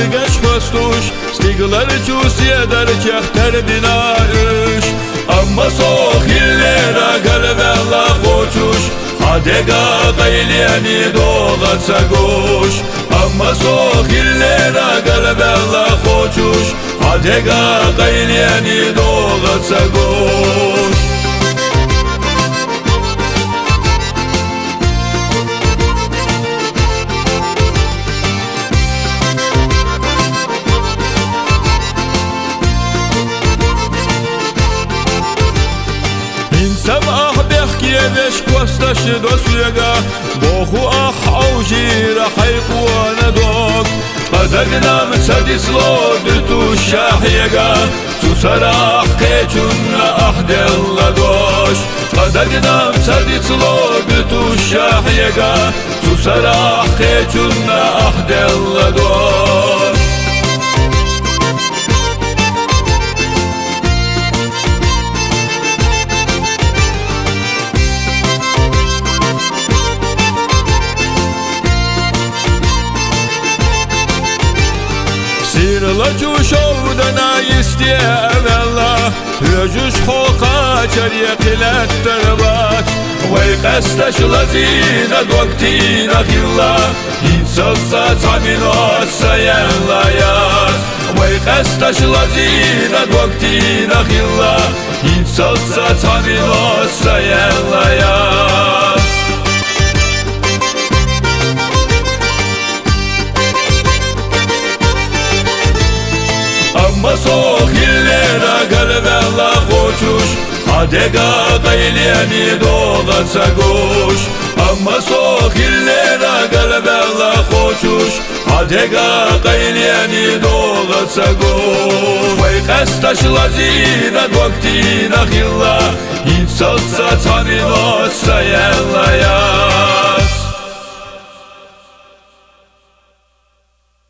гаш хвастуш, стиглар чусия дар чахтар бинаюш. Amma sohillera galvella хочуш, Hadega gayleni doğatsa goş. Amma sohillera galvella хочуш, Hadega gayleni doğatsa goş. سمح بحكي بش كوستش دوسيغا بوخو اخ اوجير حيق وانا دوك قدقنا مسدس لود توشاحيغا سوسراح كيچنا احد الله دوش قدقنا مسدس لود توشاحيغا سوسراح كيچنا احد الله دوش. Sirla çuşovdana istiyevella Hücüş xoqa çariyek ilet terbat Vay qestaş lazina doktina xilla İnsalsa taminat sayenlayat Vay qestaş lazina doktina xilla İnsalsa taminat sayenlayat. Amma sohillera galvella хочуш, Hadega gayleni doğatsa goş. Amma sohillera galvella хочуш, Hadega gayleni doğatsa goş. Vay qestaş lazina doktina xilla İnsalsa taminat sayenlayat.